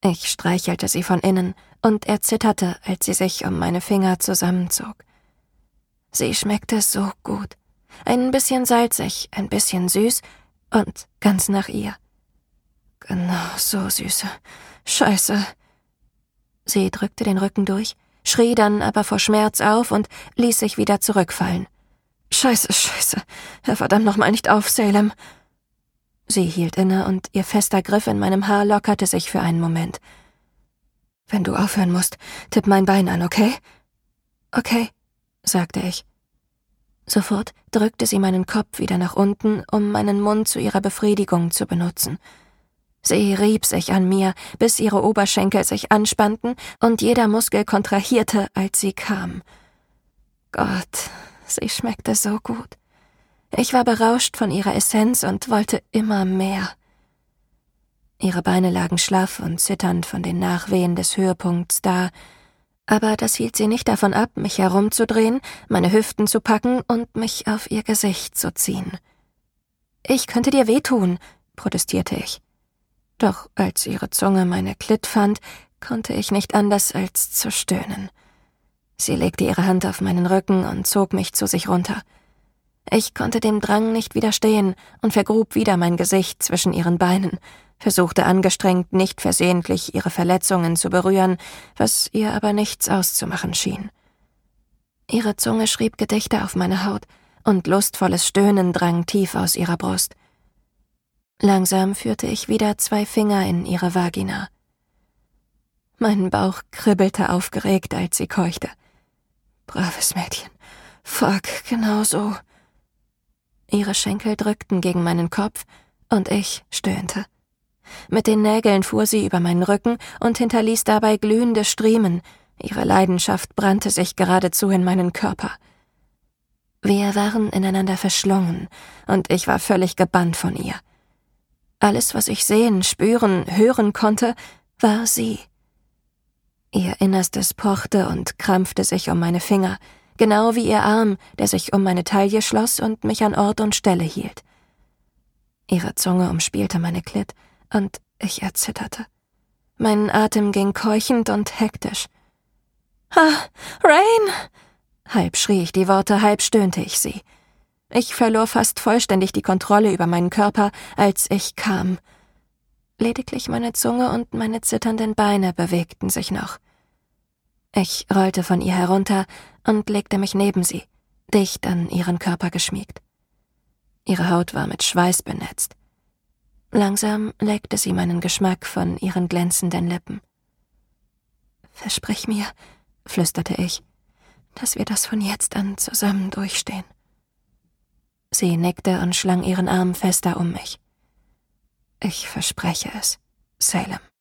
Ich streichelte sie von innen und er zitterte, als sie sich um meine Finger zusammenzog. Sie schmeckte so gut. Ein bisschen salzig, ein bisschen süß und ganz nach ihr. Genau so, Süße. Scheiße. Sie drückte den Rücken durch, schrie dann aber vor Schmerz auf und ließ sich wieder zurückfallen. Scheiße. Hör verdammt nochmal nicht auf, Salem. Sie hielt inne und ihr fester Griff in meinem Haar lockerte sich für einen Moment. Wenn du aufhören musst, tipp mein Bein an, okay? Okay, sagte ich. Sofort drückte sie meinen Kopf wieder nach unten, um meinen Mund zu ihrer Befriedigung zu benutzen. Sie rieb sich an mir, bis ihre Oberschenkel sich anspannten und jeder Muskel kontrahierte, als sie kam. Gott, sie schmeckte so gut. Ich war berauscht von ihrer Essenz und wollte immer mehr. Ihre Beine lagen schlaff und zitternd von den Nachwehen des Höhepunkts da, aber das hielt sie nicht davon ab, mich herumzudrehen, meine Hüften zu packen und mich auf ihr Gesicht zu ziehen. »Ich könnte dir wehtun«, protestierte ich. Doch als ihre Zunge meine Klit fand, konnte ich nicht anders als zu stöhnen. Sie legte ihre Hand auf meinen Rücken und zog mich zu sich runter. Ich konnte dem Drang nicht widerstehen und vergrub wieder mein Gesicht zwischen ihren Beinen, versuchte angestrengt, nicht versehentlich ihre Verletzungen zu berühren, was ihr aber nichts auszumachen schien. Ihre Zunge schrieb Gedichte auf meine Haut, und lustvolles Stöhnen drang tief aus ihrer Brust. Langsam führte ich wieder 2 Finger in ihre Vagina. Mein Bauch kribbelte aufgeregt, als sie keuchte. Braves Mädchen. Fuck, genau so. Ihre Schenkel drückten gegen meinen Kopf, und ich stöhnte. Mit den Nägeln fuhr sie über meinen Rücken und hinterließ dabei glühende Striemen. Ihre Leidenschaft brannte sich geradezu in meinen Körper. Wir waren ineinander verschlungen, und ich war völlig gebannt von ihr. Alles, was ich sehen, spüren, hören konnte, war sie. Ihr Innerstes pochte und krampfte sich um meine Finger, genau wie ihr Arm, der sich um meine Taille schloss und mich an Ort und Stelle hielt. Ihre Zunge umspielte meine Klit, und ich erzitterte. Mein Atem ging keuchend und hektisch. Rain! Halb schrie ich die Worte, halb stöhnte ich sie. Ich verlor fast vollständig die Kontrolle über meinen Körper, als ich kam. Lediglich meine Zunge und meine zitternden Beine bewegten sich noch. Ich rollte von ihr herunter und legte mich neben sie, dicht an ihren Körper geschmiegt. Ihre Haut war mit Schweiß benetzt. Langsam leckte sie meinen Geschmack von ihren glänzenden Lippen. »Versprich mir«, flüsterte ich, »dass wir das von jetzt an zusammen durchstehen.« Sie nickte und schlang ihren Arm fester um mich. »Ich verspreche es, Salem.«